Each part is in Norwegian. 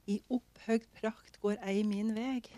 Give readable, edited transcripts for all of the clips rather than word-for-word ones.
I opphøyd prakt går ei min veg.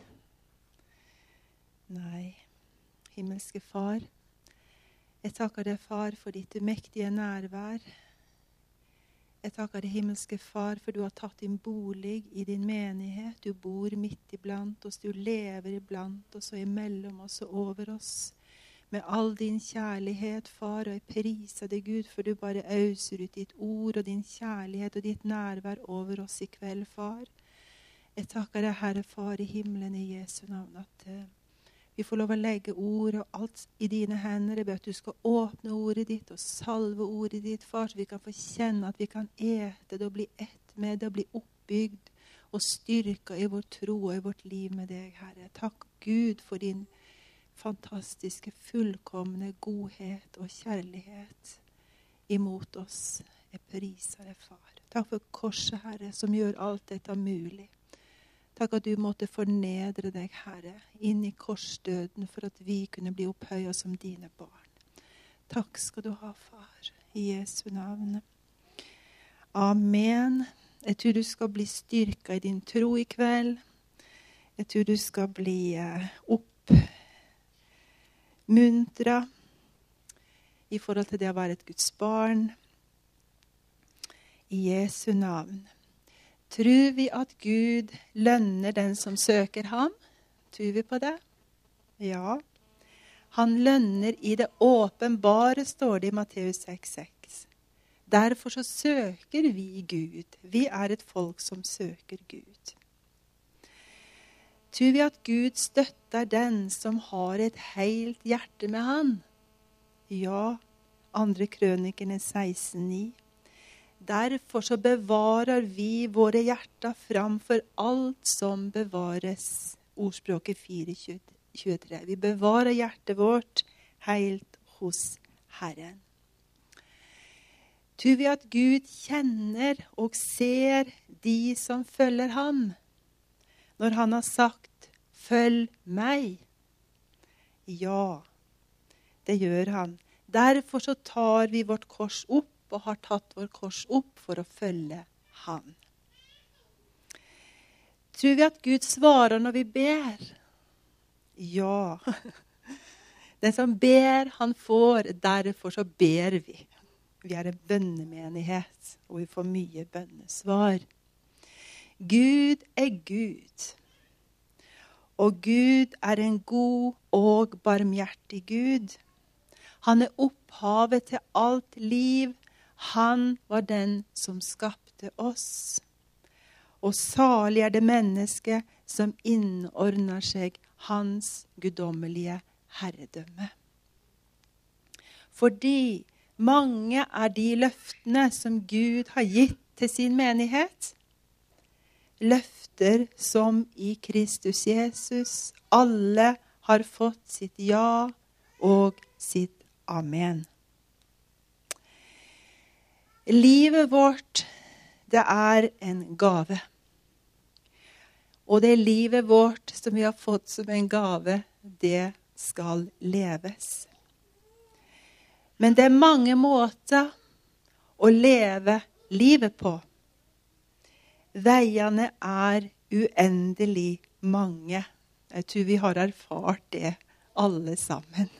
Nei, himmelske Far, jeg takker deg, Far, for ditt mektige nærvær. Jeg takker deg, himmelske Far, for du har tatt din bolig I din menighet. Du bor midt iblant oss, du lever iblant oss og imellom oss og over oss. Med all din kjærlighet, Far, og jeg priser deg, Gud, for du bare øser ut ditt ord og din kjærlighet og ditt nærvær over oss I kveld, Far. Jeg takker deg, Herre Far I himmelen I Jesu navn, at vi får lov å legge ord og alt I dine hender. Jeg ber at du skal åpne ordet ditt og salve ordet ditt, Far, så vi kan få kjenne at vi kan ete det og bli ett med det og bli oppbygd og styrket I vår tro og I vårt liv med deg, Herre. Takk, Gud, for din fantastiske, fullkomne godhet og kjærlighet imot oss. Jeg priser deg, Far. Takk for korset, Herre, som gjør alt dette mulig. Takk at du måtte fornedre deg, Herre, inn I korsdøden for at vi kunne bli opphøyet som dine barn. Takk skal du ha, Far, I Jesu navn. Amen. Jeg tror du skal bli styrket I din tro I kveld. Jeg tror du skal bli oppmuntret I forhold til det å være et Guds barn. I Jesu navn. Tror vi at Gud lønner den som søker ham? Tror vi på det? Ja. Han lønner I det åpenbare, står det I Matteus 6,6. Derfor så søker vi Gud. Vi et folk som søker Gud. Tror vi at Gud støtter den som har et helt hjerte med han? Ja. 2. Krønikerne 16,9. Derfor så bevarer vi våre hjerter framfor alt som bevares. Ordspråket 4,23. Vi bevarer hjertet vårt helt hos Herren. Tror vi at Gud kjenner og ser de som følger ham? Når han har sagt, følg meg. Ja, det gjør han. Derfor så tar vi vårt kors opp og har tatt vår kors opp for å følge han. Tror vi at Gud svarer når vi ber? Ja. Den som ber, han får. Derfor så ber vi. Vi en bønnemenighet, og vi får mye bønnesvar. Gud Gud. Og Gud en god og barmhjertig Gud. Han opphavet til alt liv. Han var den som skapte oss. Og salig det menneske som innordner seg hans guddommelige herredømme. Fordi mange de løftene som Gud har gitt til sin menighet. Løfter som I Kristus Jesus. Alle har fått sitt ja og sitt amen. Livet vårt, det en gave. Og det livet vårt som vi har fått som en gave, det skal leves. Men det mange måter å leve livet på. Veiene uendelig mange. Jeg tror vi har erfart det alle sammen.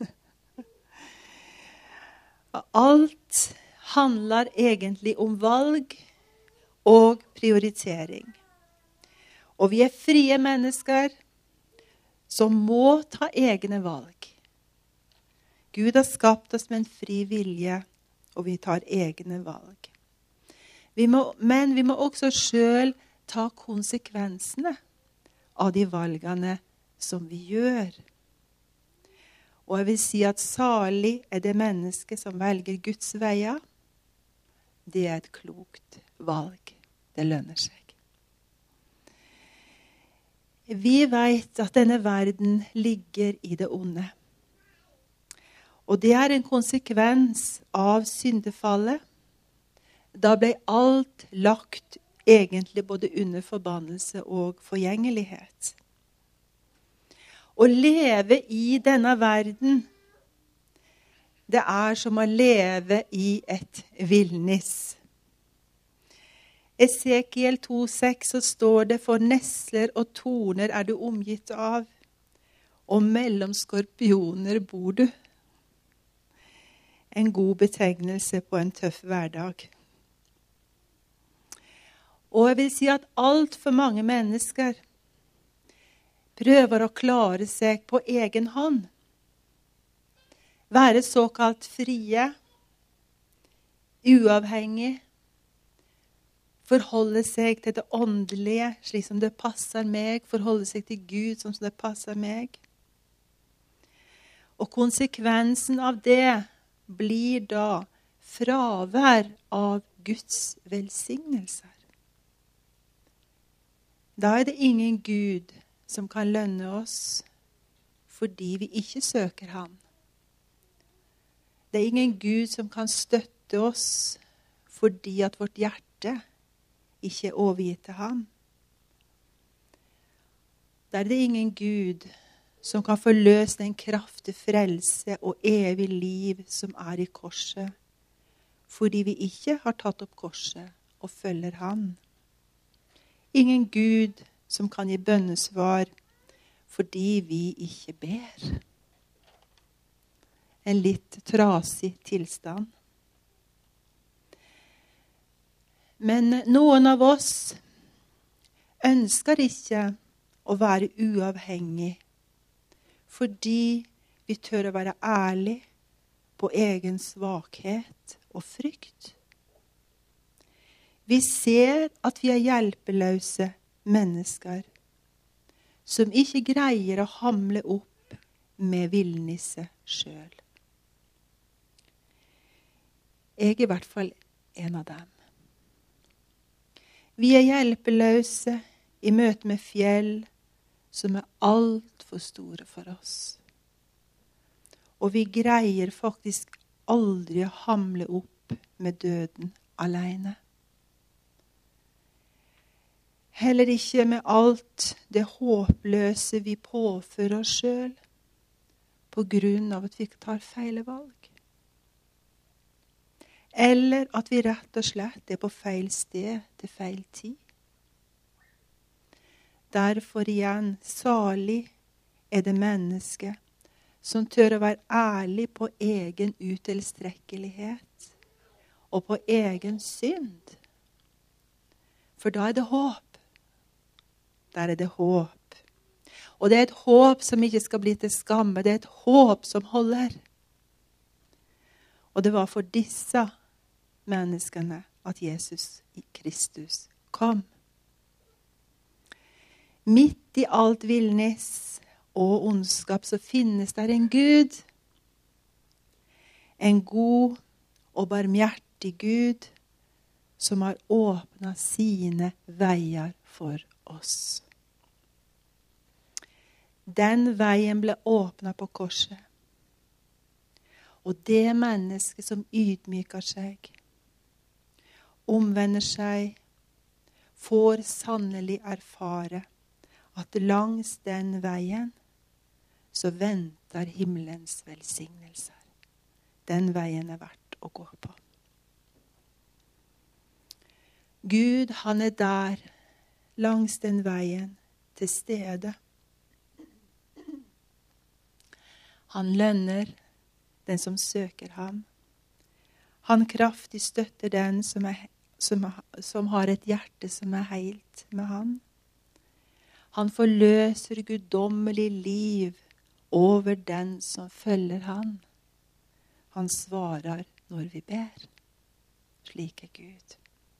Alt handler egentlig om valg og prioritering. Og vi frie mennesker som må ta egne valg. Gud har skapt oss med en fri vilje, og vi tar egne valg. Men vi må også selv ta konsekvensene av de valgene som vi gjør. Og jeg vil si at salig det menneske som velger Guds veier. Det et klokt valg. Det lønner seg. Vi vet at denne verden ligger I det onde. Og det en konsekvens av syndefallet. Da ble alt lagt egentlig både under forbannelse og forgjengelighet. Å leve I denne verden, det som å leve I et villnis. Esekiel 2,6 så står det, for nesler og torner er du omgitt av, og mellom skorpioner bor du. En god betegnelse på en tøff hverdag. Og jeg vil si at alt for mange mennesker prøver å klare seg på egen hånd. Være såkalt frie, uavhengig, forholde seg til det åndelige slik som det passer meg, forholde seg til Gud som det passer meg. Og konsekvensen av det blir da fravær av Guds velsignelser. Da er det ingen Gud som kan lønne oss fordi vi ikke søker ham. Det er ingen Gud som kan støtte oss fordi at vårt hjerte ikke er overgitt til ham. Da er det ingen Gud som kan forløse den kraft til frelse og evig liv som er i korset, fordi vi ikke har tatt opp korset og følger han. Ingen Gud som kan gi bønnesvar fordi vi ikke ber. En litt trasig tilstand. Men noen av oss ønsker ikke å være uavhengig fordi vi tør å være ærlig på egen svakhet og frykt. Vi ser at vi er hjelpeløse mennesker som ikke greier å hamle opp med villnisse selv. Jeg er i hvert fall en av dem. Vi er hjelpeløse i møte med fjell som er alt for store for oss. Og vi greier faktisk aldri å hamle opp med døden alene. Heller ikke med alt det håpløse vi påfører oss selv på grunn av at vi tar feil valg. Eller at vi rett og slett er på feil sted til feil tid. Derfor igjen, salig er det mennesket som tør å være ærlig på egen utilstrekkelighet og på egen synd. For da er det håp. Der er det håp. Og det er et håp som ikke skal bli til skamme. Det er et håp som holder. Og det var for disse menneskene at Jesus i Kristus kom. Midt i alt villnis og ondskap så finnes der en Gud. En god og barmhjertig Gud som har åpnet sine veier for oss. Den veien ble åpnet på korset. Og det menneske som ydmyker seg, omvender seg, får sannelig erfare at langs den veien så venter himmelens velsignelser. Den veien er verdt å gå på. Gud, han er der langs den veien til stede. Han lønner den som søker ham. Han kraftig støtter den som har et hjerte som er heilt med han. Han forløser guddommelig liv over den som følger han. Han svarer når vi ber. Slik er Gud.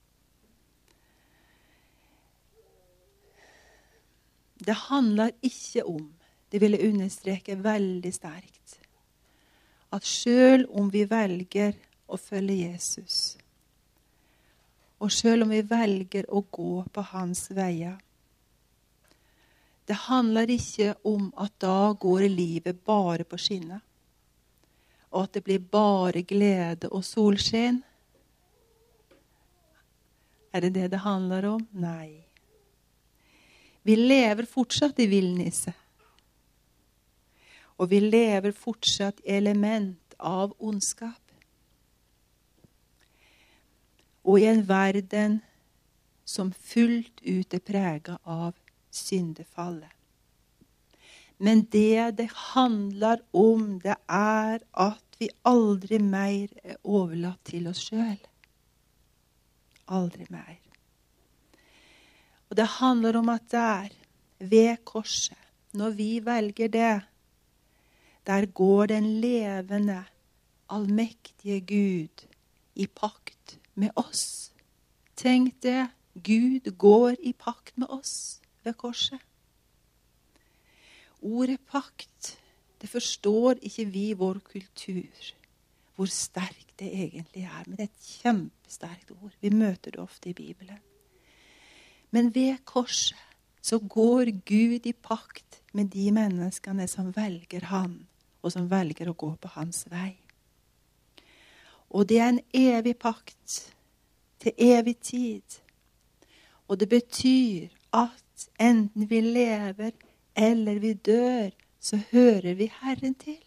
Det handler ikke om, det vil jeg understreke veldig sterkt, at selv om vi velger å følge Jesus, og selv om vi velger å gå på hans veier, det handler ikke om at da går livet bare på skinner, og at det blir bare glede og solskinn. Er det det det handler om? Nei. Vi lever fortsatt i villnisse. Og vi lever fortsatt i element av ondskap. Og i en verden som fullt ut preget av syndefallet. Men det handler om, det at vi aldri mer overlatt til oss selv. Aldri mer. Og det handler om at der, ved korset, når vi velger det, der går den levende, allmektige Gud i pakt med oss. Tenk det, Gud går i pakt med oss ved korset. Ordet pakt, det forstår ikke vi i vår kultur, hvor sterkt det egentlig er. Men det er et kjempesterkt ord. Vi møter det ofte i Bibelen. Men ved korset så går Gud i pakt med de menneskene som velger han, og som velger å gå på hans vei. Og det er en evig pakt, til evig tid. Og det betyr at enten vi lever eller vi dør, så hører vi Herren til.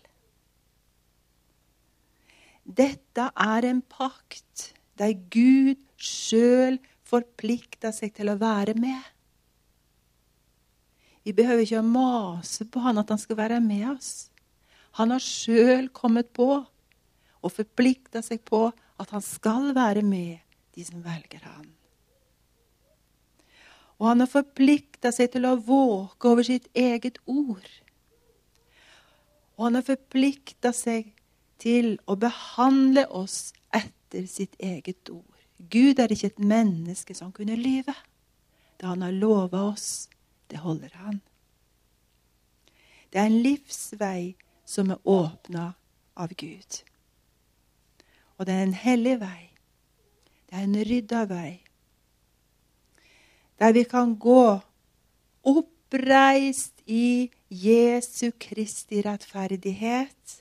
Dette er en pakt der Gud selv forplikter seg til å være med. Vi behøver ikke å mase på han at han skal være med oss. Han har selv kommet på og forpliktet seg på at han skal være med de som velger han. Og han har forpliktet seg til å våke over sitt eget ord. Og han har forpliktet seg til å behandle oss etter sitt eget ord. Gud er ikke et menneske som kunne lyve. Det han har lovet oss, det holder han. Det er en livsvei som er åpnet av Gud. Og det er en hellig vei. Det er en rydda vei. Der vi kan gå oppreist i Jesu Kristi rettferdighet,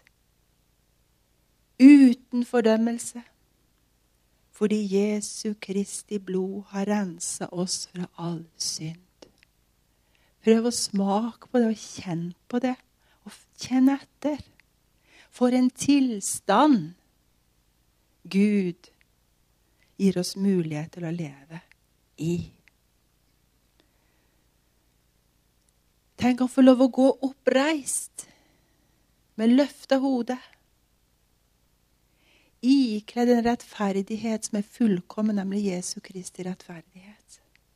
uten fordømmelse, fordi Jesu Kristi blod har renset oss fra all synd. Prøv å smake på det og kjenne på det, og kjenne etter. For en tilstand Gud gir oss mulighet til å leve i. Tenk å få lov å gå oppreist, med løftet hode, ikledd en rettferdighet som er fullkommen, nemlig Jesu Kristi rettferdighet.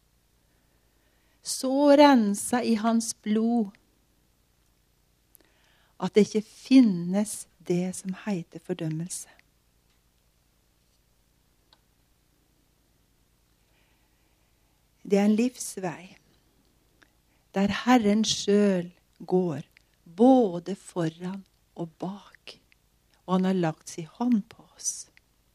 Så rensa i hans blod at det ikke finnes det som heter fordømmelse. Det er en livsvei der Herren selv går både foran og bak, og han har lagt sin hånd på oss.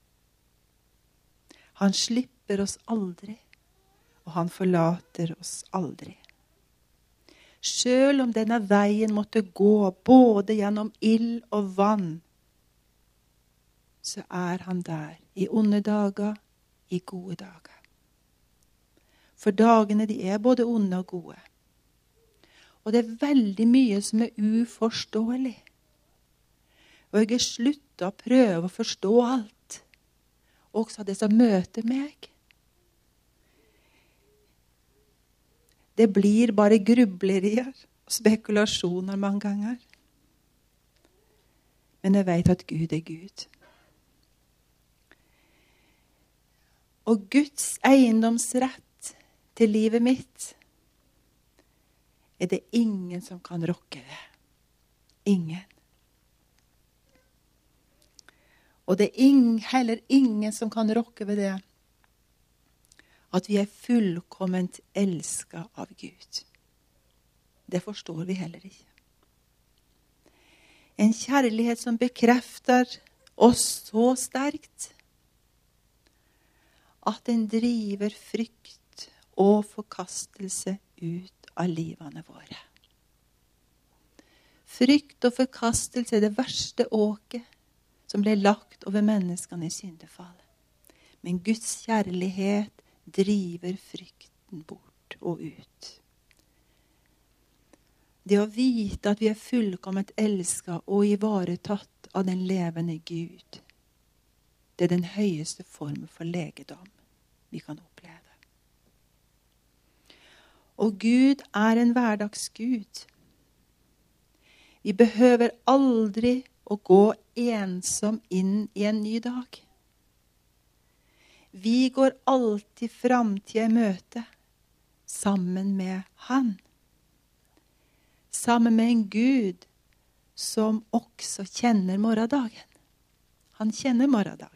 Han slipper oss aldri, og han forlater oss aldri. Selv om denne veien måtte gå både gjennom ild og vann, så er han der i onde dager, i gode dager. For dagene de er både onde og gode. Og det er veldig mye som er uforståelig. Og jeg har sluttet å prøve å forstå alt. Også det som møter meg. Det blir bare grublerier og spekulasjoner mange ganger. Men jeg vet at Gud er Gud. Og Guds eiendomsrett til livet mitt er det ingen som kan rokke det. Ingen. Og det er heller ingen som kan rokke ved det at vi er fullkomment elsket av Gud. Det forstår vi heller ikke. En kjærlighet som bekrefter oss så sterkt at den driver frykt og forkastelse ut av livene våre. Frykt og forkastelse er det verste åket som ble lagt over menneskene i syndefall. Men Guds kjærlighet driver frykten bort og ut. Det å vite at vi er fullkomment elsket og ivaretatt av den levende Gud, det er den høyeste form for legedom vi kan oppleve. Og Gud er en hverdagsgud. Vi behøver aldri å gå ensom inn i en ny dag. Vi går alltid framtida i møte sammen med Han. Sammen med en Gud som også kjenner morgendagen. Han kjenner morgendagen.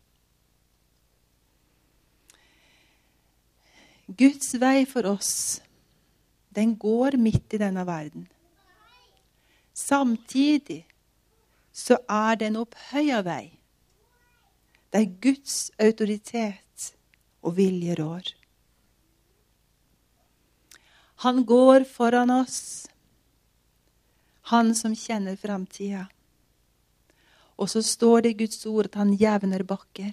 Guds vei for oss, den går midt i denne verden. Samtidig så er det en opphøya vei, der Guds autoritet og vilje rår. Han går foran oss, han som kjenner framtida. Og så står det i Guds ord at han jevner bakker.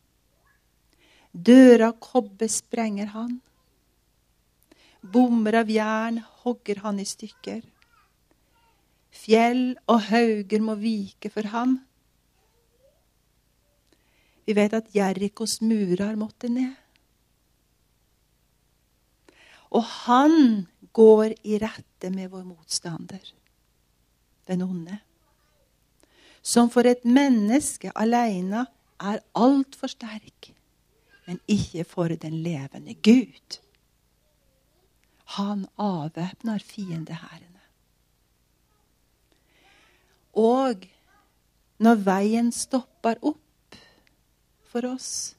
Døra kobber sprenger han. Bommer av jern hogger han i stykker. Fjell og hauger må vike for ham. Vi vet at Jerikos murer måtte ned. Og han går i rette med vår motstander, den onde, som for et menneske alene er alt for sterk, men ikke for den levende Gud. Han avvæpner fiendehærene. Og når veien stopper opp for oss,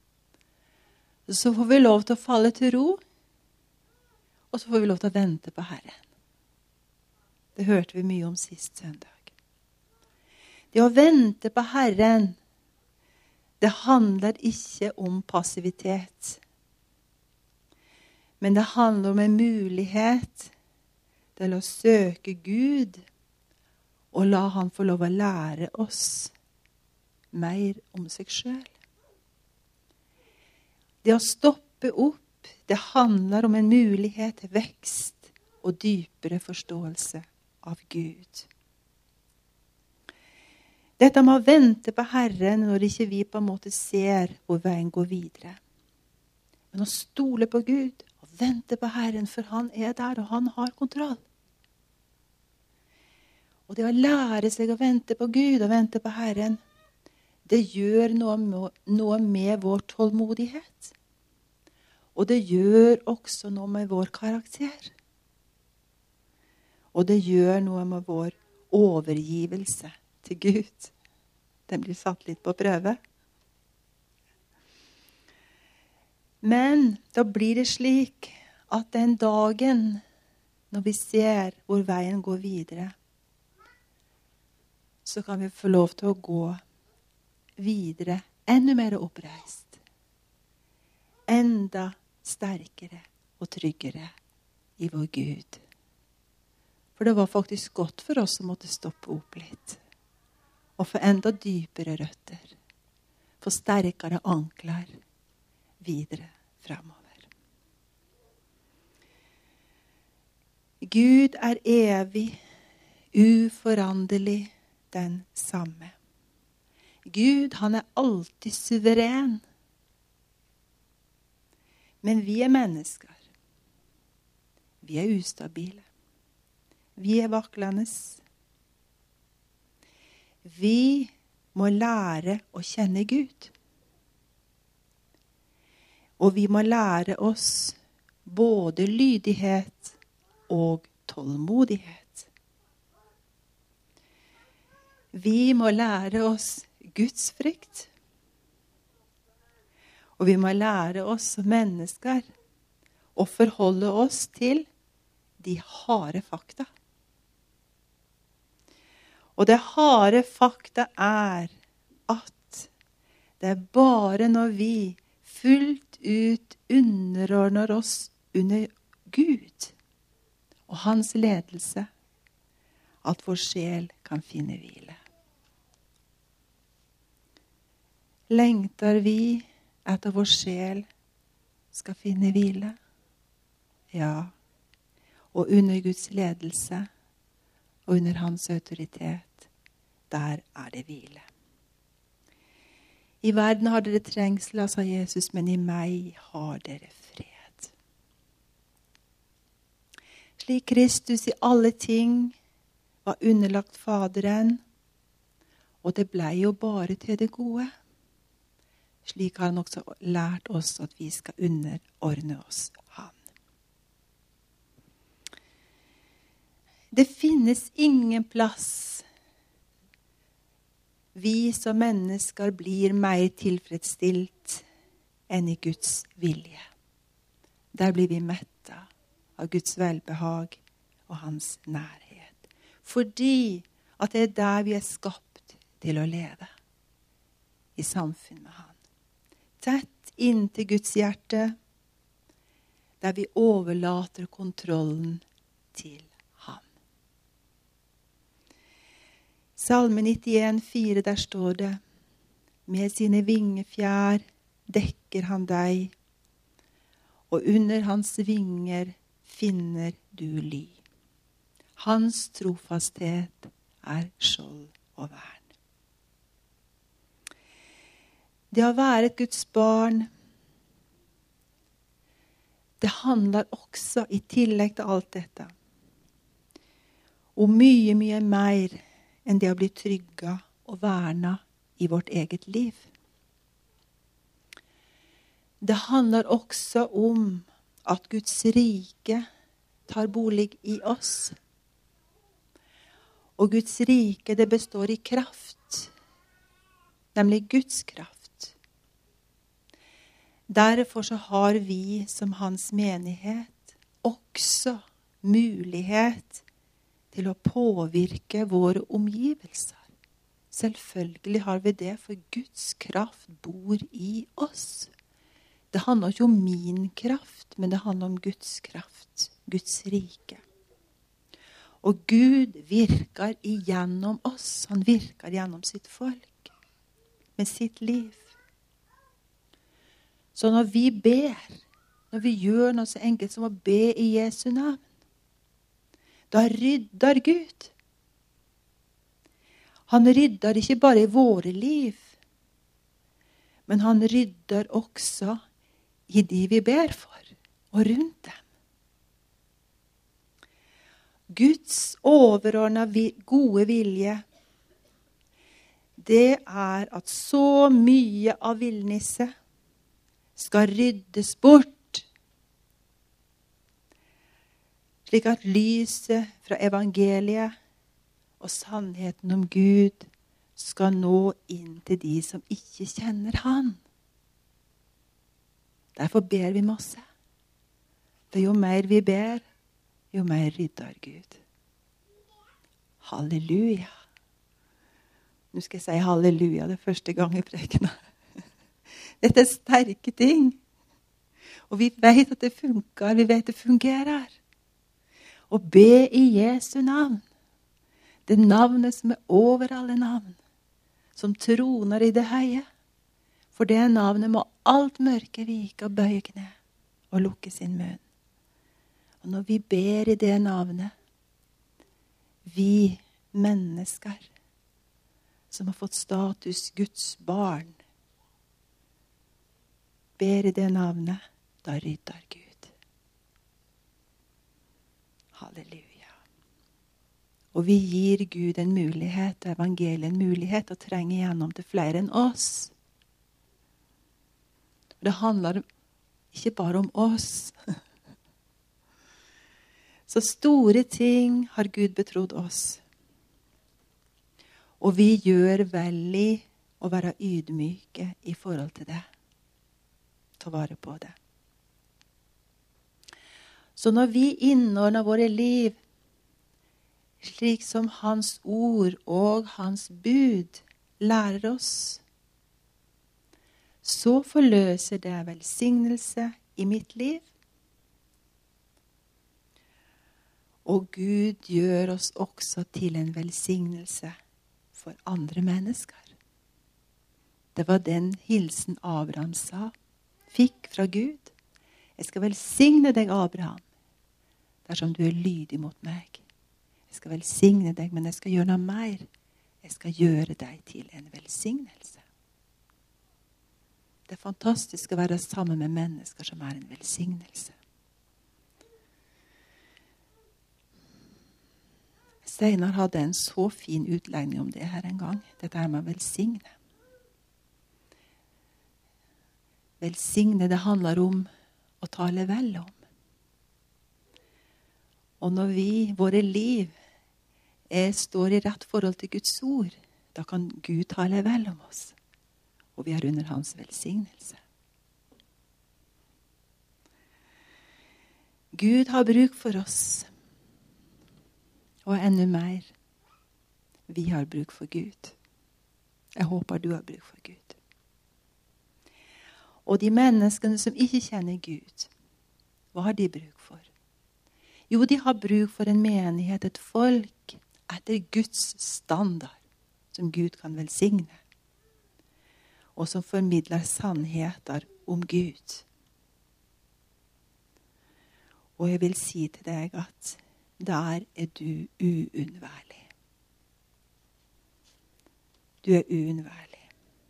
så får vi lov til å falle til ro, og så får vi lov til å vente på Herren. Det hørte vi mye om sist søndag. Det å vente på Herren, det handler ikke om passivitet. Men det handler om en mulighet til å søke Gud og la han få lov å lære oss mer om seg selv. Det å stoppe opp, det handler om en mulighet til vekst og dypere forståelse av Gud. Dette med å vente på Herren når ikke vi på en måte ser hvor veien går videre. Men å stole på Gud og vente på Herren, for han er der og han har kontroll. Og det å lære seg å vente på Gud og vente på Herren, det gjør noe med vår tålmodighet. Og det gjør også noe med vår karakter. Og det gjør noe med vår overgivelse til Gud. Den blir satt litt på prøve. Men da blir det slik at den dagen når vi ser hvor veien går videre, så kan vi få lov til å gå videre enda mer oppreist. Enda sterkere og tryggere i vår Gud. For det var faktisk godt for oss å måtte stoppe opp litt. Og få enda dypere røtter. Få sterkere ankler videre fremover. Gud er evig, uforanderlig, den samme. Gud, han er alltid suveren. Men vi er mennesker. Vi er ustabile. Vi er vaklende. Vi må lære å kjenne Gud. Og vi må lære oss både lydighet og tålmodighet. Vi må lære oss Guds frykt. Og vi må lære oss som mennesker å forholde oss til de harde fakta. Og det harde fakta er at det er bare når vi fullt ut underordner oss under Gud og hans ledelse at vår sjel kan finne hvile. Lengter vi etter vår sjel skal finne hvile? Ja, og under Guds ledelse og under hans autoritet, der er det hvile. I verden har dere trengsler, sa Jesus, men i meg har dere fred. Slik Kristus i alle ting var underlagt Faderen, og det ble jo bare til det gode. Slik har han også lært oss at vi skal underordne oss han. Det finnes ingen plass vi som mennesker blir mer tilfredsstilt enn i Guds vilje. Der blir vi mettet av Guds velbehag og hans nærhet. Fordi at det er der vi er skapt til å leve. I samfunn med han. Tett inntil Guds hjerte, der vi overlater kontrollen til ham. Salme 91,4, der står det: Med sine vingefjær dekker han deg, og under hans vinger finner du ly. Hans trofasthet er skjold og vern. Det å være et Guds barn, det handler også, i tillegg til alt dette, om mye, mye mer enn det å bli trygga og verna i vårt eget liv. Det handler også om at Guds rike tar bolig i oss. Og Guds rike, det består i kraft, nemlig Guds kraft. Derfor så har vi som hans menighet også mulighet til å påvirke våre omgivelser. Selvfølgelig har vi det, for Guds kraft bor i oss. Det handler ikke om min kraft, men det handler om Guds kraft, Guds rike. Og Gud virker igjennom oss. Han virker gjennom sitt folk, med sitt liv. Så når vi ber, når vi gjør noe så enkelt som å be i Jesu navn, da rydder Gud. Han rydder ikke bare i våre liv, men han rydder også i de vi ber for, og rundt dem. Guds overordnede gode vilje, det er at så mye av villnisset skal ryddes bort, slik at lyset fra evangeliet og sannheten om Gud skal nå inn til de som ikke kjenner han. Derfor ber vi masse. For jo mer vi ber, jo mer rydder Gud. Halleluja. Nå skal jeg si halleluja, det er første gang jeg preker. Dette er sterke ting. Og vi vet at det funker, vi vet det fungerer. Å be i Jesu navn, det navnet som er over alle navn, som troner i det høye. For det navnet må alt mørke vike og bøye kne og lukke sin munn. Og når vi ber i det navnet, vi mennesker som har fått status Guds barn, ber i det navnet, da rydder Gud. Halleluja. Og vi gir Gud en mulighet, og evangeliet en mulighet, å trenge gjennom til flere enn oss. Det handler ikke bare om oss. Så store ting har Gud betrodd oss. Og vi gjør vel i å være ydmyke i forhold til det. Ta vare på det. Så når vi innordner våre liv slik som hans ord og hans bud lærer oss, så forløser det velsignelse i mitt liv. Og Gud gjør oss også til en velsignelse for andre mennesker. Det var den hilsen Abraham fikk fra Gud. Jeg skal velsigne deg, Abraham, dersom du er lydig mot meg. Jeg skal velsigne deg, men jeg skal gjøre noe mer. Jeg skal gjøre deg til en velsignelse. Det er fantastisk å være sammen med mennesker som er en velsignelse. Steinar hadde en så fin utlegning om det her en gang. Dette her med å velsigne. Velsigne, det handler om å tale vel om. Og når våre liv står i rett forhold til Guds ord, da kan Gud tale vel om oss. Og vi er under hans velsignelse. Gud har bruk for oss. Og enda mer, vi har bruk for Gud. Jeg håper du har bruk for Gud. Og de menneskene som ikke kjenner Gud, hva har de bruk for? Jo, de har bruk for en menighet, et folk etter Guds standard, som Gud kan velsigne, og som formidler sannheter om Gud. Og jeg vil si til deg at der er du uunnværlig. Du er uunnværlig.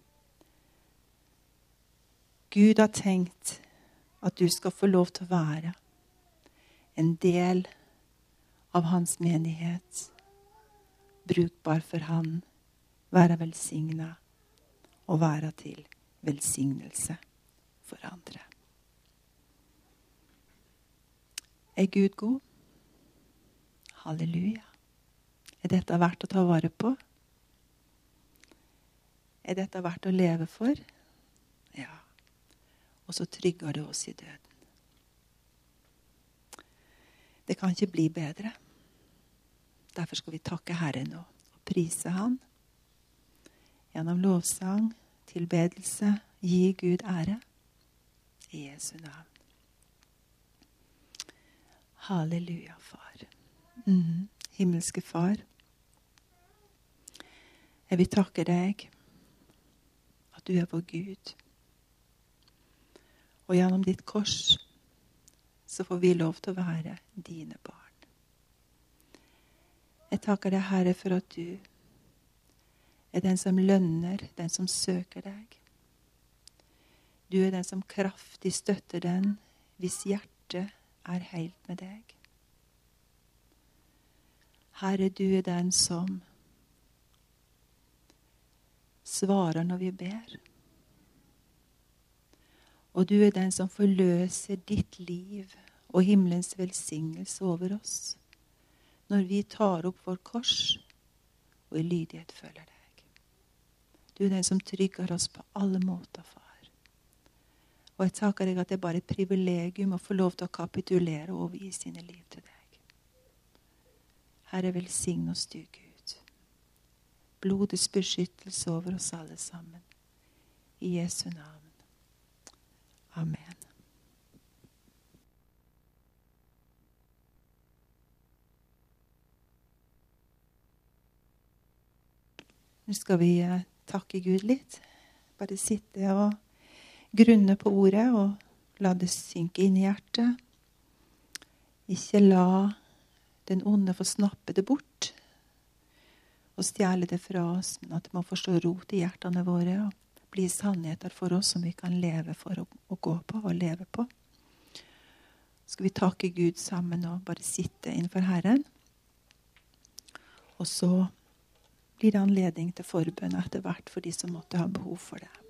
Gud har tenkt at du skal få lov til å være en del av hans menighet, brukbar for han, være velsignet og være til velsignelse for andre. Er Gud god? Halleluja. Er dette verdt å ta vare på? Er dette verdt å leve for? Ja. Og så trygger det oss i døden. Det kan ikke bli bedre. Derfor skal vi takke Herren nå og prise Han. Gjennom lovsang, tilbedelse, gi Gud ære. I Jesu navn. Halleluja, far. Himmelske far. Jeg vil takke deg at du er vår Gud. Og gjennom ditt kors så får vi lov til å være dine barn. Jeg takker deg, Herre, for at du er den som lønner, den som søker deg. Du er den som kraftig støtter den, hvis hjerte er helt med deg. Herre, du er den som svarer når vi ber. Og du er den som forløser ditt liv og himmelens velsignelse over oss, når vi tar opp vår kors og i lydighet følger deg. Du er den som trygger oss på alle måter, far. Og jeg takker deg at det er bare et privilegium å få lov til å kapitulere og overgi sine liv til deg. Herre, velsign oss du, Gud. Blodets beskyttelse over oss alle sammen. I Jesu navn. Amen. Nå skal vi takke Gud litt. Bare sitte og grunne på ordet og la det synke inn i hjertet. Ikke la den onde få snappe det bort og stjele det fra oss, men at det må forstå rot i hjertene våre og bli sannheter for oss som vi kan leve for å gå på og leve på. Skal vi takke Gud sammen og bare sitte innenfor Herren. Og så blir det anledning til forbønn etter hvert for de som måtte ha behov for det.